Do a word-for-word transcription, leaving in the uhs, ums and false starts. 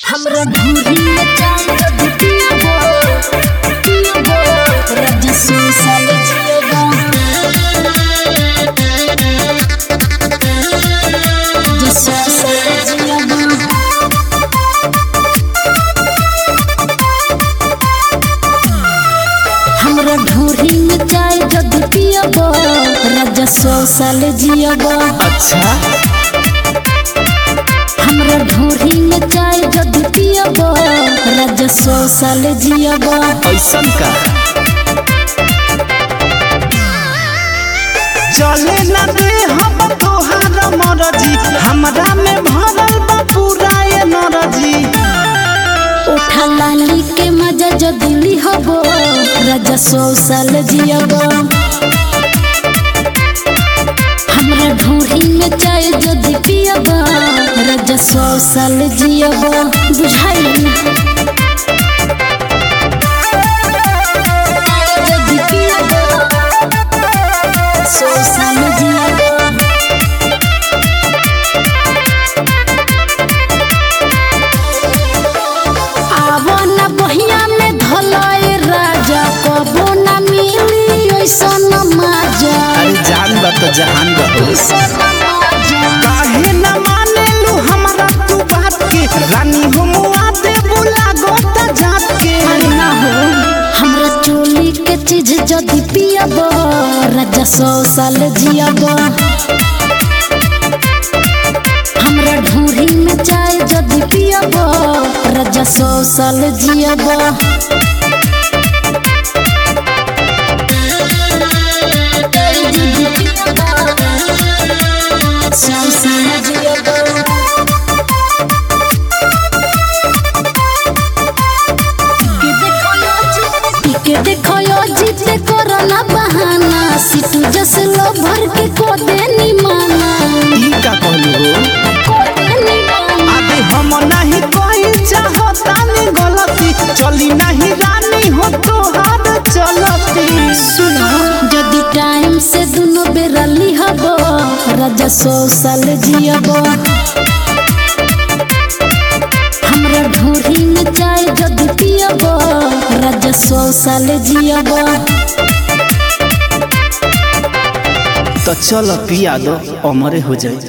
हमरा ढूंढी में जान कभी पियबो पियबो रज सौ साल जियबो रज सौ साल जियबो हमरा ढूंढी में जान कभी पियबो रज सौ साल जियबो। अच्छा हमरा ढूंढी में चाय जदी पियबो रज सौ साल जियबो। ऐसन का चले ना दे हम तोहार मरजी हमरा में भरल बा पूरा एनर्जी। उठा लाली के मजा जदी लिहबो रज सौ साल जियबो। हमरा ढूंढी में चाय जदी पियबो रज सौ साल जियबो। बुझाइल जदी पियबो सौ साल जियबो। आवो ना बहिया में धलाए राजा कबो ना मिली ऐसन मजा। अरे जान बा तो जहान बा ऐसन मजा काहे ना मानेलू हमरा तू बात के रानी हुआ दे बुला गोता जात के। अरे ना हो हमरा चोली के चीज जदी पियबो रज सौ साल जियबो। हमरा ढूंढी में चाय जदी पियबो रज सौ साल जियबो। सौ साल जियबो। के देखो यो जीते करो ना बहाना सिटू जस लो भर के को देनी माना ई का कहलू हो को देनी माना। अबे हम नहीं कोई चाहता नहीं गलती चली नहीं रानी हो तोहार चलती। सुनो जदी टाइम से दुनो बेरा लिहबो रज सौ साल जियबो। हमरा ढूंढी में चाय जदी पियबो रज सौ साल जियबो। तो चल पिया दो अमरे हो जाए।